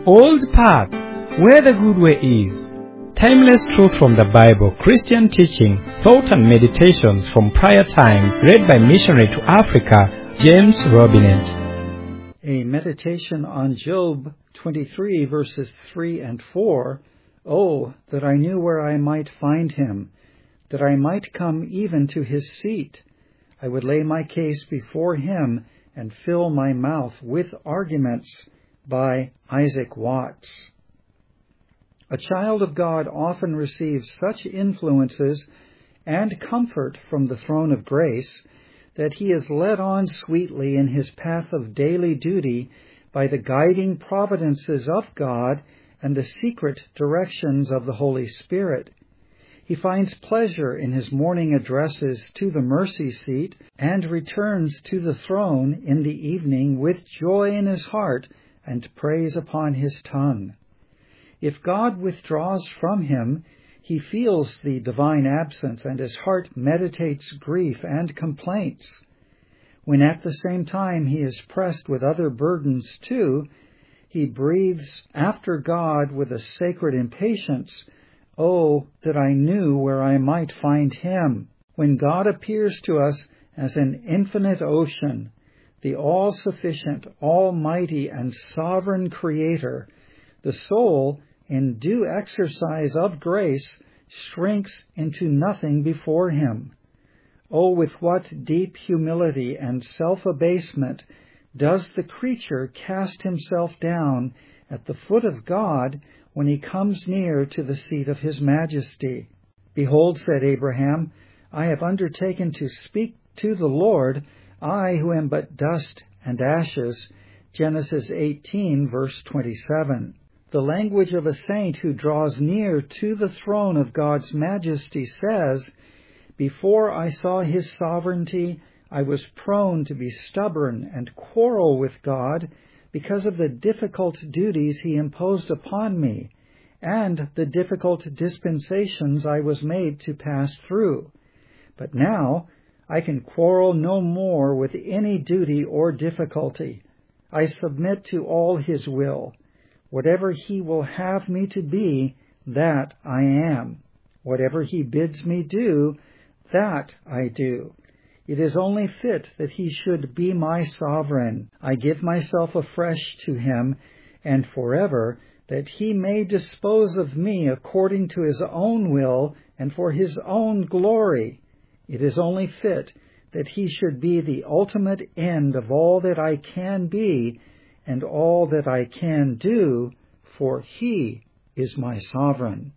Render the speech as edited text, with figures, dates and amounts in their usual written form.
Old paths, where the good way is. Timeless truth from the Bible, Christian teaching, thought and meditations from prior times, read by missionary to Africa, James Robinet. A meditation on Job 23 verses 3 and 4. Oh, that I knew where I might find him, that I might come even to his seat. I would lay my case before him and fill my mouth with arguments. By Isaac Watts. A child of God often receives such influences and comfort from the throne of grace that he is led on sweetly in his path of daily duty by the guiding providences of God and the secret directions of the Holy Spirit. He finds pleasure in his morning addresses to the mercy seat and returns to the throne in the evening with joy in his heart and praise upon his tongue. If God withdraws from him, he feels the divine absence, and his heart meditates grief and complaints. When at the same time he is pressed with other burdens too, he breathes after God with a sacred impatience, "Oh, that I knew where I might find him." When God appears to us as an infinite ocean, the all-sufficient, almighty, and sovereign Creator, the soul, in due exercise of grace, shrinks into nothing before him. Oh, with what deep humility and self-abasement does the creature cast himself down at the foot of God when he comes near to the seat of his majesty. "Behold," said Abraham, "I have undertaken to speak to the Lord, I who am but dust and ashes." Genesis 18, verse 27. The language of a saint who draws near to the throne of God's majesty says, "Before I saw his sovereignty, I was prone to be stubborn and quarrel with God because of the difficult duties he imposed upon me and the difficult dispensations I was made to pass through. But now I can quarrel no more with any duty or difficulty. I submit to all his will. Whatever he will have me to be, that I am. Whatever he bids me do, that I do. It is only fit that he should be my sovereign. I give myself afresh to him, and forever, that he may dispose of me according to his own will and for his own glory. It is only fit that he should be the ultimate end of all that I can be and all that I can do, for he is my sovereign."